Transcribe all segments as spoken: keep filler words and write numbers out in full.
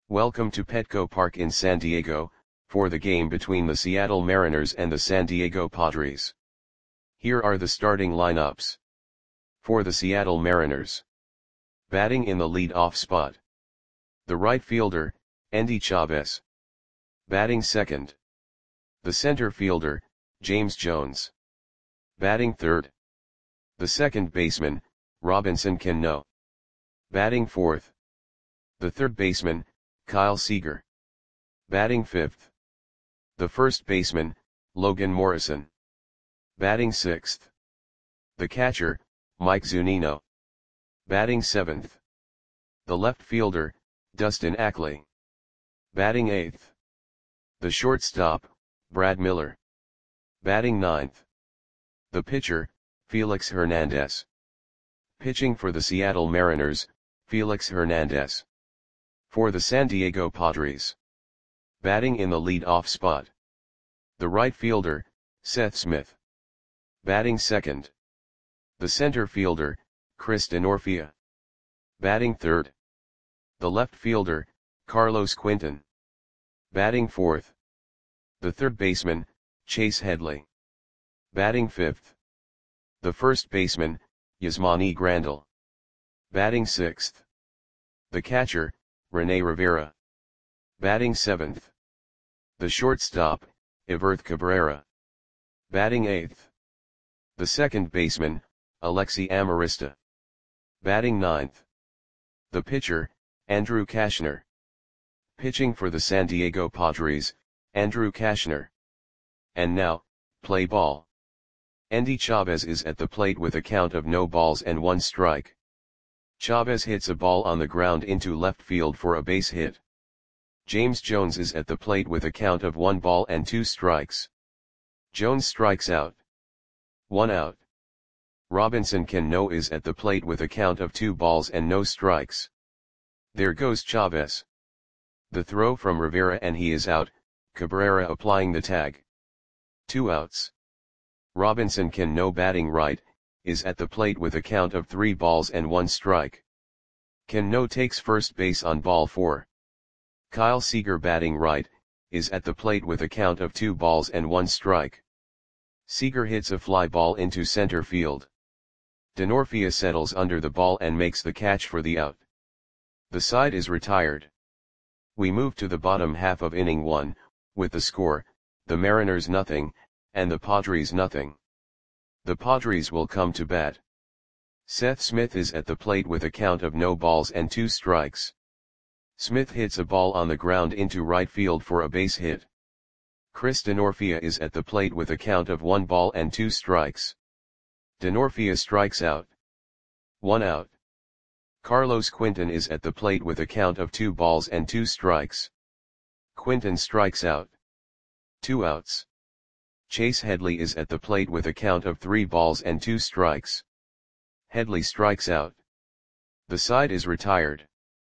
Welcome to Petco Park in San Diego, for the game between the Seattle Mariners and the San Diego Padres. Here are the starting lineups. For the Seattle Mariners. Batting in the lead-off spot. The right fielder, Endy Chavez. Batting second. The center fielder, James Jones. Batting third. The second baseman, Robinson Cano. Batting fourth. The third baseman, Kyle Seager. Batting fifth. The first baseman, Logan Morrison. Batting sixth. The catcher, Mike Zunino. Batting seventh. The left fielder, Dustin Ackley. Batting eighth. The shortstop, Brad Miller. Batting ninth. The pitcher, Felix Hernandez. Pitching for the Seattle Mariners, Felix Hernandez. For the San Diego Padres. Batting in the lead-off spot. The right fielder, Seth Smith. Batting second. The center fielder, Chris Denorfia. Batting third. The left fielder, Carlos Quinton. Batting fourth. The third baseman, Chase Headley. Batting fifth. The first baseman, Yasmani Grandal. Batting sixth. The catcher, Rene Rivera. Batting seventh. The shortstop, Everth Cabrera. Batting eighth. The second baseman, Alexi Amarista. Batting ninth. The pitcher, Andrew Cashner. Pitching for the San Diego Padres, Andrew Cashner. And now, play ball. Endy Chavez is at the plate with a count of no balls and one strike. Chavez hits a ball on the ground into left field for a base hit. James Jones is at the plate with a count of one ball and two strikes. Jones strikes out. One out. Robinson Cano is at the plate with a count of two balls and no strikes. There goes Chavez. The throw from Rivera and he is out, Cabrera applying the tag. Two outs. Robinson Cano batting right, is at the plate with a count of three balls and one strike. Cano takes first base on ball four. Kyle Seager batting right, is at the plate with a count of two balls and one strike. Seager hits a fly ball into center field. Denorfia settles under the ball and makes the catch for the out. The side is retired. We move to the bottom half of inning one, with the score, the Mariners nothing, and the Padres nothing. The Padres will come to bat. Seth Smith is at the plate with a count of no balls and two strikes. Smith hits a ball on the ground into right field for a base hit. Chris Denorfia is at the plate with a count of one ball and two strikes. Denorfia strikes out. One out. Carlos Quinton is at the plate with a count of two balls and two strikes. Quinton strikes out. Two outs. Chase Headley is at the plate with a count of three balls and two strikes. Headley strikes out. The side is retired.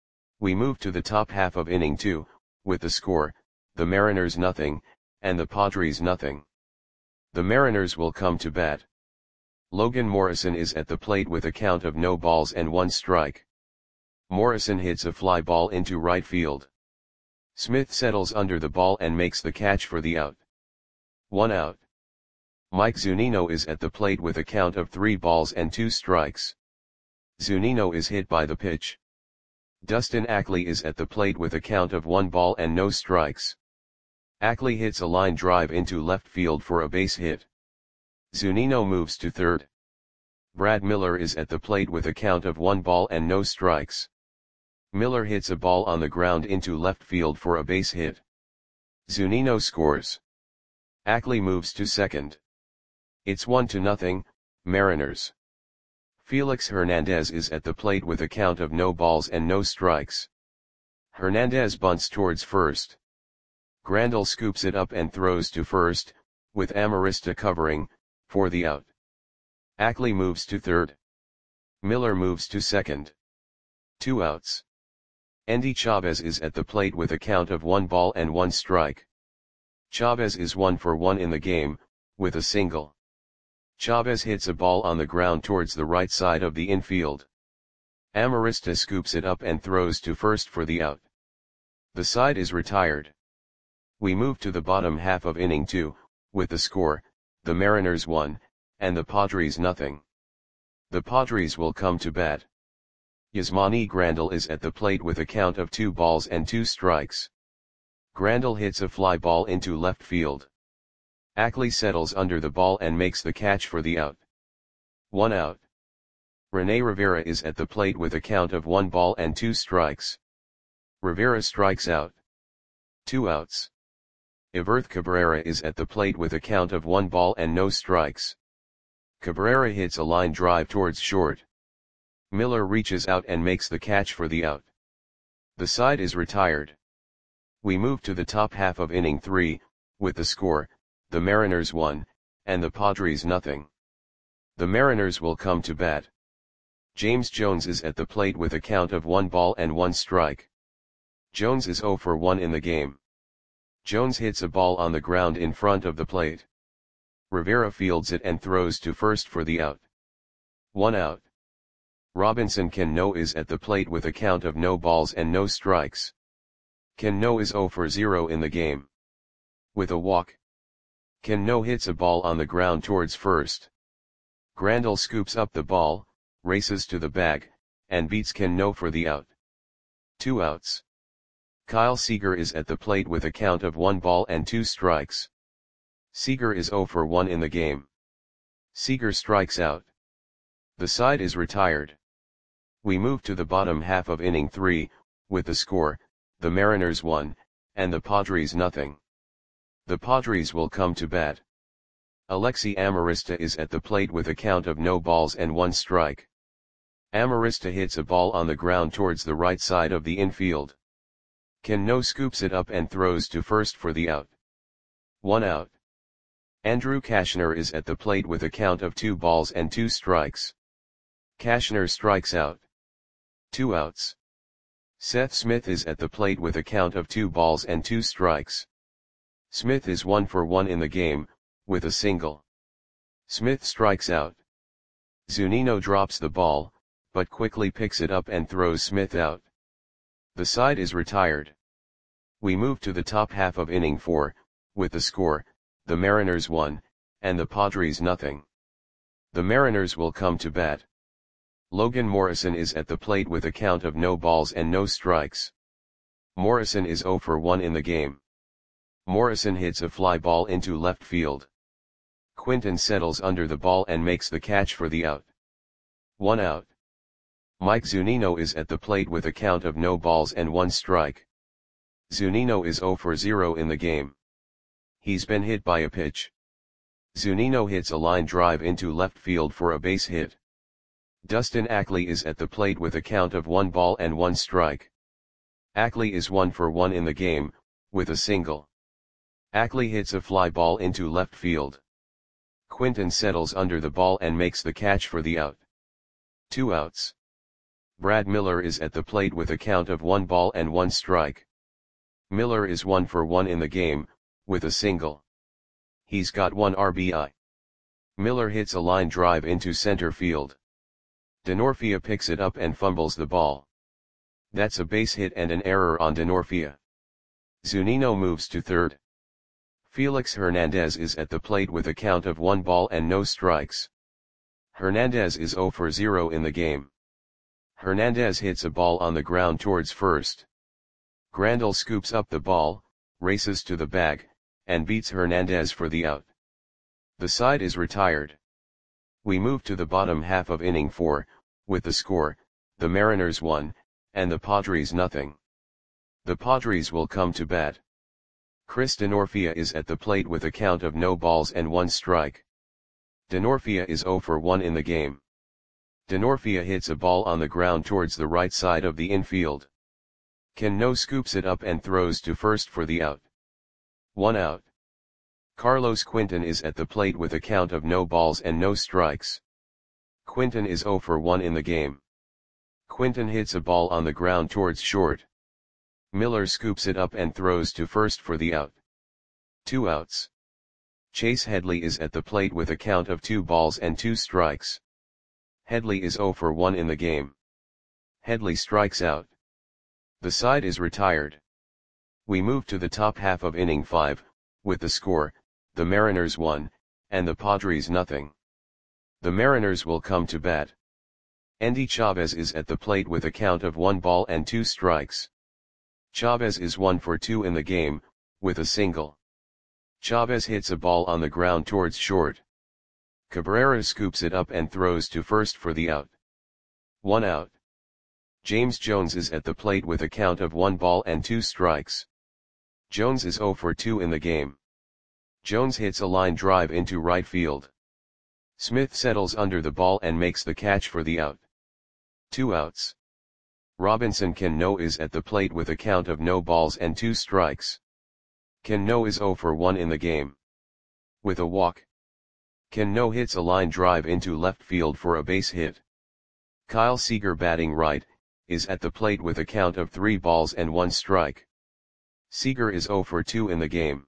We move to the top half of inning two, with the score, the Mariners nothing, and the Padres nothing. The Mariners will come to bat. Logan Morrison is at the plate with a count of no balls and one strike. Morrison hits a fly ball into right field. Smith settles under the ball and makes the catch for the out. One out. Mike Zunino is at the plate with a count of three balls and two strikes. Zunino is hit by the pitch. Dustin Ackley is at the plate with a count of one ball and no strikes. Ackley hits a line drive into left field for a base hit. Zunino moves to third. Brad Miller is at the plate with a count of one ball and no strikes. Miller hits a ball on the ground into left field for a base hit. Zunino scores. Ackley moves to second. It's one to nothing, Mariners. Felix Hernandez is at the plate with a count of no balls and no strikes. Hernandez bunts towards first. Grandal scoops it up and throws to first, with Amarista covering, for the out. Ackley moves to third. Miller moves to second. Two outs. Endy Chavez is at the plate with a count of one ball and one strike. Chavez is one for one in the game, with a single. Chavez hits a ball on the ground towards the right side of the infield. Amarista scoops it up and throws to first for the out. The side is retired. We move to the bottom half of inning two, with the score, the Mariners one, and the Padres nothing. The Padres will come to bat. Yasmani Grandal is at the plate with a count of two balls and two strikes. Grandal hits a fly ball into left field. Ackley settles under the ball and makes the catch for the out. One out. Rene Rivera is at the plate with a count of one ball and two strikes. Rivera strikes out. Two outs. Iverth Cabrera is at the plate with a count of one ball and no strikes. Cabrera hits a line drive towards short. Miller reaches out and makes the catch for the out. The side is retired. We move to the top half of inning three, with the score, the Mariners one, and the Padres nothing. The Mariners will come to bat. James Jones is at the plate with a count of one ball and one strike. Jones is zero for one in the game. Jones hits a ball on the ground in front of the plate. Rivera fields it and throws to first for the out. One out. Robinson Cano is at the plate with a count of no balls and no strikes. Cano is zero for zero in the game. With a walk. Cano hits a ball on the ground towards first. Grandal scoops up the ball, races to the bag, and beats Cano for the out. Two outs. Kyle Seager is at the plate with a count of one ball and two strikes. Seager is zero for one in the game. Seager strikes out. The side is retired. We move to the bottom half of inning three, with the score, the Mariners one, and the Padres nothing. The Padres will come to bat. Alexi Amarista is at the plate with a count of no balls and one strike. Amarista hits a ball on the ground towards the right side of the infield. Cano scoops it up and throws to first for the out. One out. Andrew Cashner is at the plate with a count of two balls and two strikes. Cashner strikes out. Two outs. Seth Smith is at the plate with a count of two balls and two strikes. Smith is one for one in the game, with a single. Smith strikes out. Zunino drops the ball, but quickly picks it up and throws Smith out. The side is retired. We move to the top half of inning four, with the score, the Mariners one, and the Padres nothing. The Mariners will come to bat. Logan Morrison is at the plate with a count of no balls and no strikes. Morrison is zero for one in the game. Morrison hits a fly ball into left field. Quinton settles under the ball and makes the catch for the out. One out. Mike Zunino is at the plate with a count of no balls and one strike. Zunino is zero for zero in the game. He's been hit by a pitch. Zunino hits a line drive into left field for a base hit. Dustin Ackley is at the plate with a count of one ball and one strike. Ackley is one for one in the game, with a single. Ackley hits a fly ball into left field. Quinton settles under the ball and makes the catch for the out. Two outs. Brad Miller is at the plate with a count of one ball and one strike. Miller is one for one in the game, with a single. He's got one R B I. Miller hits a line drive into center field. Denorfia picks it up and fumbles the ball. That's a base hit and an error on Denorfia. Zunino moves to third. Felix Hernandez is at the plate with a count of one ball and no strikes. Hernandez is zero for zero in the game. Hernandez hits a ball on the ground towards first. Grandal scoops up the ball, races to the bag, and beats Hernandez for the out. The side is retired. We move to the bottom half of inning four, with the score, the Mariners one, and the Padres nothing. The Padres will come to bat. Chris Denorfia is at the plate with a count of no balls and one strike. Denorfia is zero for one in the game. Denorfia hits a ball on the ground towards the right side of the infield. Cano scoops it up and throws to first for the out. One out. Carlos Quinton is at the plate with a count of no balls and no strikes. Quinton is zero for one in the game. Quinton hits a ball on the ground towards short. Miller scoops it up and throws to first for the out. Two outs. Chase Headley is at the plate with a count of two balls and two strikes. Headley is zero for one in the game. Headley strikes out. The side is retired. We move to the top half of inning five, with the score, the Mariners one, and the Padres nothing. The Mariners will come to bat. Endy Chavez is at the plate with a count of one ball and two strikes. Chavez is one for two in the game, with a single. Chavez hits a ball on the ground towards short. Cabrera scoops it up and throws to first for the out. One out. James Jones is at the plate with a count of one ball and two strikes. Jones is zero for two in the game. Jones hits a line drive into right field. Smith settles under the ball and makes the catch for the out. Two outs. Robinson Cano is at the plate with a count of no balls and two strikes. Cano is zero for one in the game. With a walk. Cano hits a line drive into left field for a base hit. Kyle Seager, batting right, is at the plate with a count of three balls and one strike. Seager is zero for two in the game.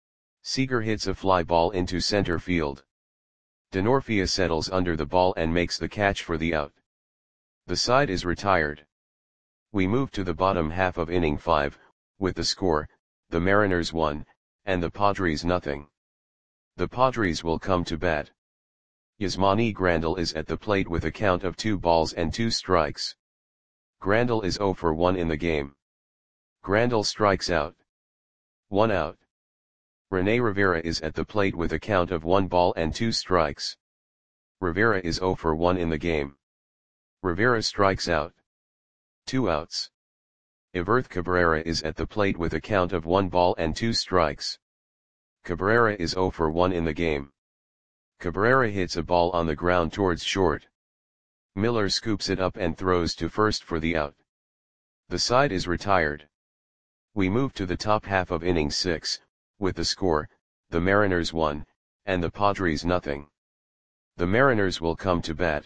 Seager hits a fly ball into center field. Denorfia settles under the ball and makes the catch for the out. The side is retired. We move to the bottom half of inning five, with the score, the Mariners one, and the Padres nothing. The Padres will come to bat. Yasmani Grandal is at the plate with a count of two balls and two strikes. Grandal is zero for one in the game. Grandal strikes out. One out. Rene Rivera is at the plate with a count of one ball and two strikes. Rivera is zero for one in the game. Rivera strikes out. Two outs. Everth Cabrera is at the plate with a count of one ball and two strikes. Cabrera is zero for one in the game. Cabrera hits a ball on the ground towards short. Miller scoops it up and throws to first for the out. The side is retired. We move to the top half of inning six, with the score, the Mariners one, and the Padres nothing. The Mariners will come to bat.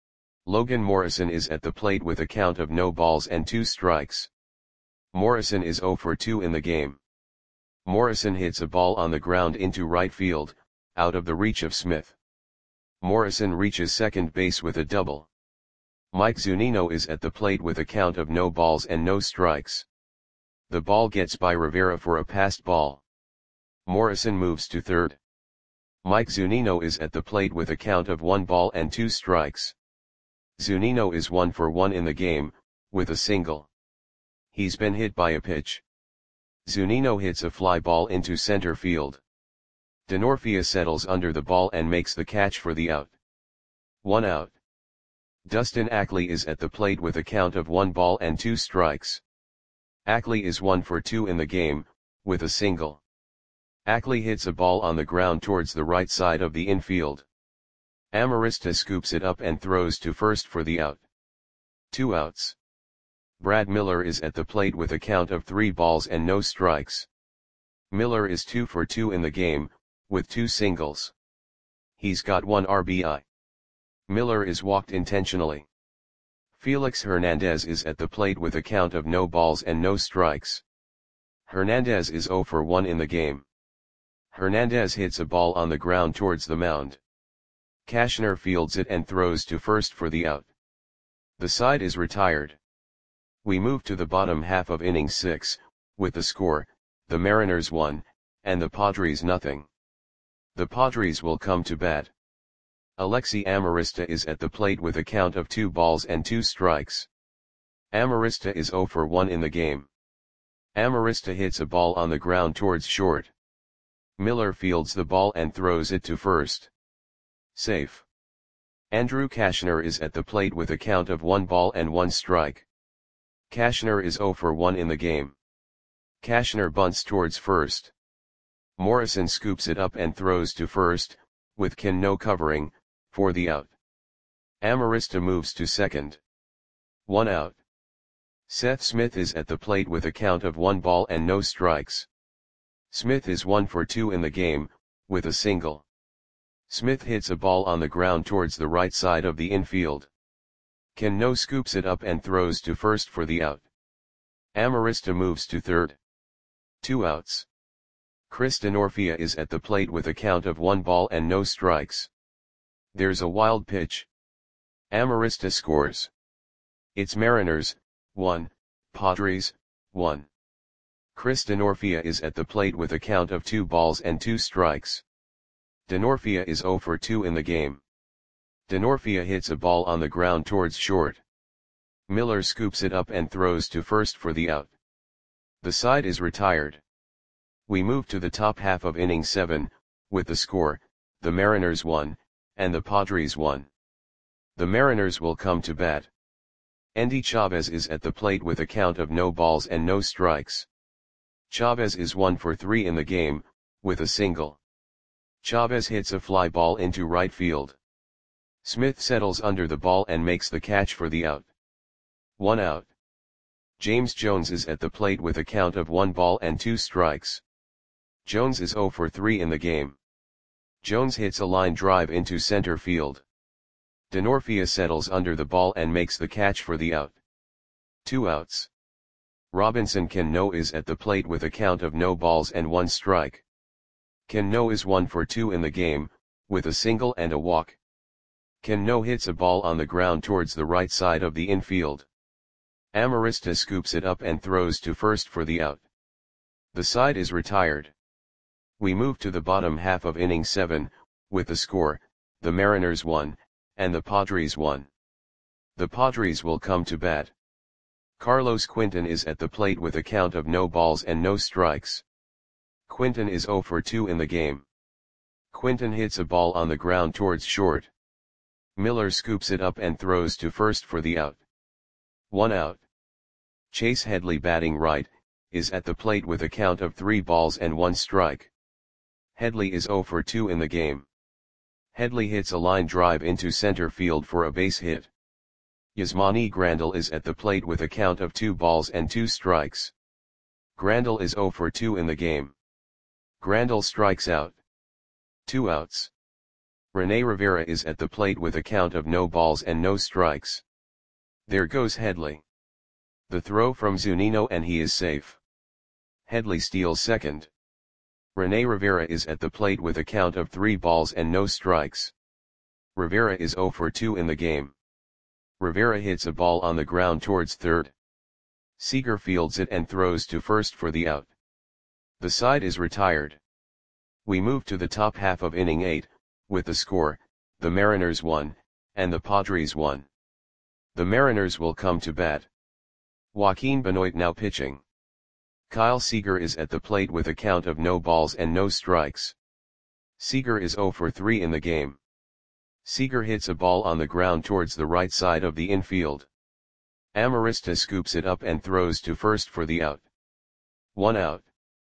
Logan Morrison is at the plate with a count of no balls and two strikes. Morrison is zero for two in the game. Morrison hits a ball on the ground into right field, out of the reach of Smith. Morrison reaches second base with a double. Mike Zunino is at the plate with a count of no balls and no strikes. The ball gets by Rivera for a passed ball. Morrison moves to third. Mike Zunino is at the plate with a count of one ball and two strikes. Zunino is one for one in the game, with a single. He's been hit by a pitch. Zunino hits a fly ball into center field. Denorfia settles under the ball and makes the catch for the out. One out. Dustin Ackley is at the plate with a count of one ball and two strikes. Ackley is one for two in the game, with a single. Ackley hits a ball on the ground towards the right side of the infield. Amarista scoops it up and throws to first for the out. Two outs. Brad Miller is at the plate with a count of three balls and no strikes. Miller is two for two in the game, with two singles. He's got one R B I. Miller is walked intentionally. Felix Hernandez is at the plate with a count of no balls and no strikes. Hernandez is zero for one in the game. Hernandez hits a ball on the ground towards the mound. Cashner fields it and throws to first for the out. The side is retired. We move to the bottom half of inning six, with the score, the Mariners one, and the Padres nothing. The Padres will come to bat. Alexi Amarista is at the plate with a count of two balls and two strikes. Amarista is zero for one in the game. Amarista hits a ball on the ground towards short. Miller fields the ball and throws it to first. Safe. Andrew Cashner is at the plate with a count of one ball and one strike. Cashner is zero for one in the game. Cashner bunts towards first. Morrison scoops it up and throws to first, with Cano covering, for the out. Amarista moves to second. One out. Seth Smith is at the plate with a count of one ball and no strikes. Smith is one for two in the game, with a single. Smith hits a ball on the ground towards the right side of the infield. Cano scoops it up and throws to first for the out. Amarista moves to third. Two outs. Chris Denorfia is at the plate with a count of one ball and no strikes. There's a wild pitch. Amarista scores. It's Mariners, one, Padres, one. Chris Denorfia is at the plate with a count of two balls and two strikes. Denorfia is zero for two in the game. Denorfia hits a ball on the ground towards short. Miller scoops it up and throws to first for the out. The side is retired. We move to the top half of inning seven, with the score, the Mariners one, and the Padres one. The Mariners will come to bat. Endy Chavez is at the plate with a count of no balls and no strikes. Chavez is one for three in the game, with a single. Chavez hits a fly ball into right field. Smith settles under the ball and makes the catch for the out. One out. James Jones is at the plate with a count of one ball and two strikes. Jones is zero for three in the game. Jones hits a line drive into center field. Denorfia settles under the ball and makes the catch for the out. Two outs. Robinson Cano is at the plate with a count of no balls and one strike. Cano is one for two in the game, with a single and a walk. Cano hits a ball on the ground towards the right side of the infield. Amarista scoops it up and throws to first for the out. The side is retired. We move to the bottom half of inning seven, with the score, the Mariners one, and the Padres one. The Padres will come to bat. Carlos Quinton is at the plate with a count of no balls and no strikes. Quinton is zero for two in the game. Quinton hits a ball on the ground towards short. Miller scoops it up and throws to first for the out. One out. Chase Headley, batting right, is at the plate with a count of three balls and one strike. Headley is zero for two in the game. Headley hits a line drive into center field for a base hit. Yasmani Grandal is at the plate with a count of two balls and two strikes. Grandal is zero for two in the game. Grandal strikes out. Two outs. Rene Rivera is at the plate with a count of no balls and no strikes. There goes Headley. The throw from Zunino and he is safe. Headley steals second. Rene Rivera is at the plate with a count of three balls and no strikes. Rivera is zero for two in the game. Rivera hits a ball on the ground towards third. Seager fields it and throws to first for the out. The side is retired. We move to the top half of inning eight, with the score, the Mariners one, and the Padres one. The Mariners will come to bat. Joaquin Benoit now pitching. Kyle Seager is at the plate with a count of no balls and no strikes. Seager is zero for three in the game. Seager hits a ball on the ground towards the right side of the infield. Amarista scoops it up and throws to first for the out. One out.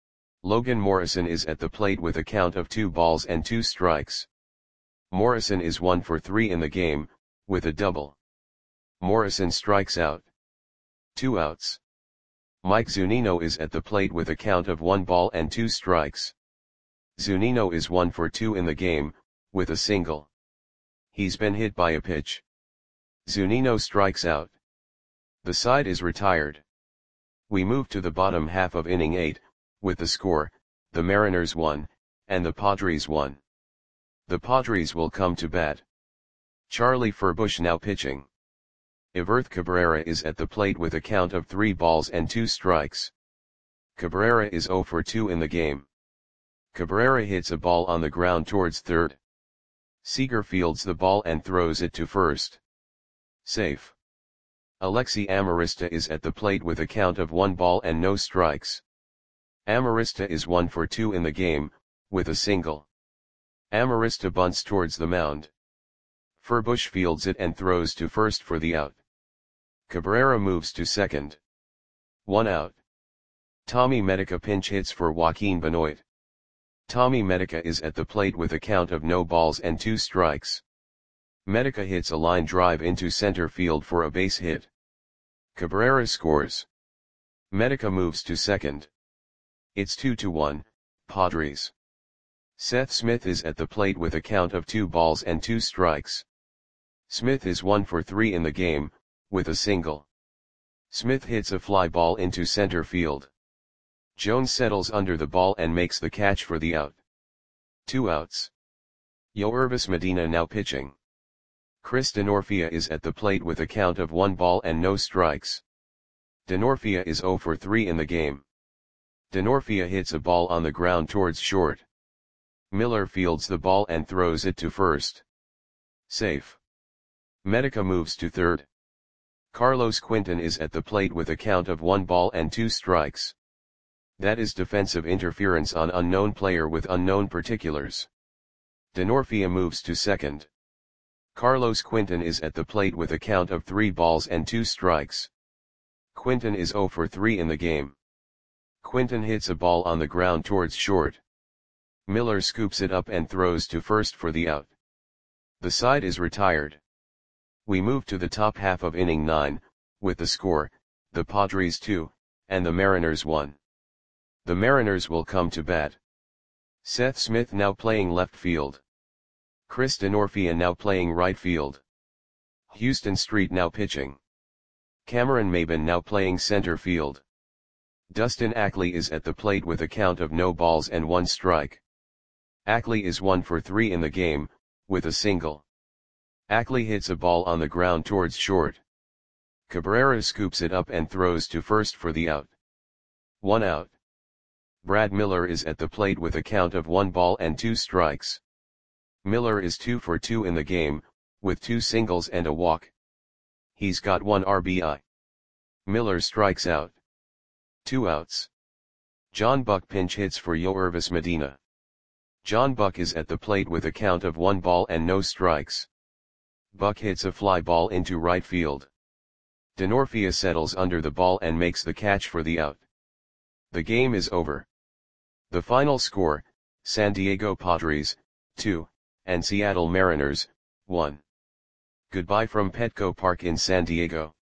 Logan Morrison is at the plate with a count of two balls and two strikes. Morrison is one for three in the game, with a double. Morrison strikes out. Two outs. Mike Zunino is at the plate with a count of one ball and two strikes. Zunino is one for two in the game, with a single. He's been hit by a pitch. Zunino strikes out. The side is retired. We move to the bottom half of inning eight, with the score, the Mariners one, and the Padres one. The Padres will come to bat. Charlie Furbush now pitching. Everth Cabrera is at the plate with a count of three balls and two strikes. Cabrera is zero for two in the game. Cabrera hits a ball on the ground towards third. Seager fields the ball and throws it to first. Safe. Alexi Amarista is at the plate with a count of one ball and no strikes. Amarista is one for two in the game, with a single. Amarista bunts towards the mound. Furbush fields it and throws to first for the out. Cabrera moves to second. One out. Tommy Medica pinch hits for Joaquin Benoit. Tommy Medica is at the plate with a count of no balls and two strikes. Medica hits a line drive into center field for a base hit. Cabrera scores. Medica moves to second. It's two to one, Padres. Seth Smith is at the plate with a count of two balls and two strikes. Smith is one for three in the game, with a single. Smith hits a fly ball into center field. Jones settles under the ball and makes the catch for the out. Two outs. Yoervis Medina now pitching. Chris Denorfia is at the plate with a count of one ball and no strikes. Denorfia is zero for three in the game. Denorfia hits a ball on the ground towards short. Miller fields the ball and throws it to first. Safe. Medica moves to third. Carlos Quinton is at the plate with a count of one ball and two strikes. That is defensive interference on unknown player with unknown particulars. Denorfia moves to second. Carlos Quinton is at the plate with a count of three balls and two strikes. Quinton is zero for three in the game. Quinton hits a ball on the ground towards short. Miller scoops it up and throws to first for the out. The side is retired. We move to the top half of inning nine, with the score, the Padres two, and the Mariners one. The Mariners will come to bat. Seth Smith now playing left field. Chris Denorfia now playing right field. Houston Street now pitching. Cameron Maybin now playing center field. Dustin Ackley is at the plate with a count of no balls and one strike. Ackley is one for three in the game, with a single. Ackley hits a ball on the ground towards short. Cabrera scoops it up and throws to first for the out. One out. Brad Miller is at the plate with a count of one ball and two strikes. Miller is two for two in the game, with two singles and a walk. He's got one R B I. Miller strikes out. Two outs. John Buck pinch hits for Yoervis Medina. John Buck is at the plate with a count of one ball and no strikes. Buck hits a fly ball into right field. Denorfia settles under the ball and makes the catch for the out. The game is over. The final score, San Diego Padres, two, and Seattle Mariners, one. Goodbye from Petco Park in San Diego.